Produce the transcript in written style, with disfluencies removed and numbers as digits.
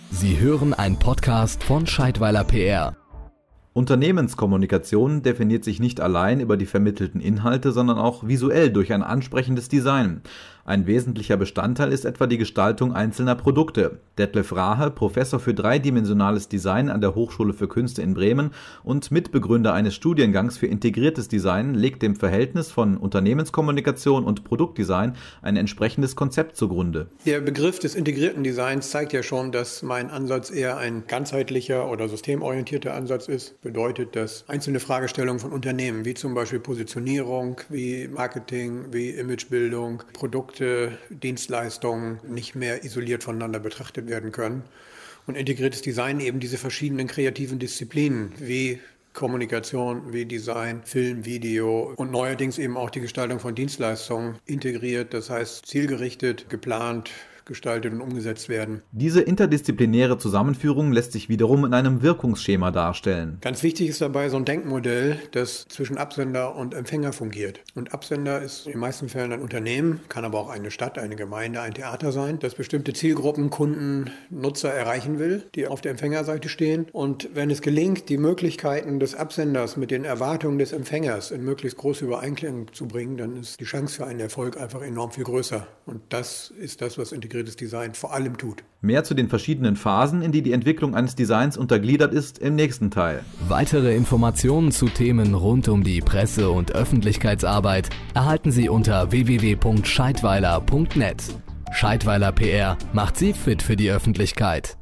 Sie hören einen Podcast von Scheidweiler PR. Unternehmenskommunikation definiert sich nicht allein über die vermittelten Inhalte, sondern auch visuell durch ein ansprechendes Design. Ein wesentlicher Bestandteil ist etwa die Gestaltung einzelner Produkte. Detlef Rahe, Professor für dreidimensionales Design an der Hochschule für Künste in Bremen und Mitbegründer eines Studiengangs für integriertes Design, legt dem Verhältnis von Unternehmenskommunikation und Produktdesign ein entsprechendes Konzept zugrunde. Der Begriff des integrierten Designs zeigt ja schon, dass mein Ansatz eher ein ganzheitlicher oder systemorientierter Ansatz ist. Bedeutet, dass einzelne Fragestellungen von Unternehmen, wie zum Beispiel Positionierung, wie Marketing, wie Imagebildung, Produkte, Dienstleistungen nicht mehr isoliert voneinander betrachtet werden können. Und integriertes Design eben diese verschiedenen kreativen Disziplinen wie Kommunikation, wie Design, Film, Video und neuerdings eben auch die Gestaltung von Dienstleistungen integriert, das heißt zielgerichtet, geplant, gestaltet und umgesetzt werden. Diese interdisziplinäre Zusammenführung lässt sich wiederum in einem Wirkungsschema darstellen. Ganz wichtig ist dabei so ein Denkmodell, das zwischen Absender und Empfänger fungiert. Und Absender ist in den meisten Fällen ein Unternehmen, kann aber auch eine Stadt, eine Gemeinde, ein Theater sein, das bestimmte Zielgruppen, Kunden, Nutzer erreichen will, die auf der Empfängerseite stehen. Und wenn es gelingt, die Möglichkeiten des Absenders mit den Erwartungen des Empfängers in möglichst große Übereinstimmung zu bringen, dann ist die Chance für einen Erfolg einfach enorm viel größer. Und das ist das, was integriertes Design vor allem tut. Mehr zu den verschiedenen Phasen, in die die Entwicklung eines Designs untergliedert ist, im nächsten Teil. Weitere Informationen zu Themen rund um die Presse- und Öffentlichkeitsarbeit erhalten Sie unter www.scheidweiler.net. Scheidweiler PR macht Sie fit für die Öffentlichkeit.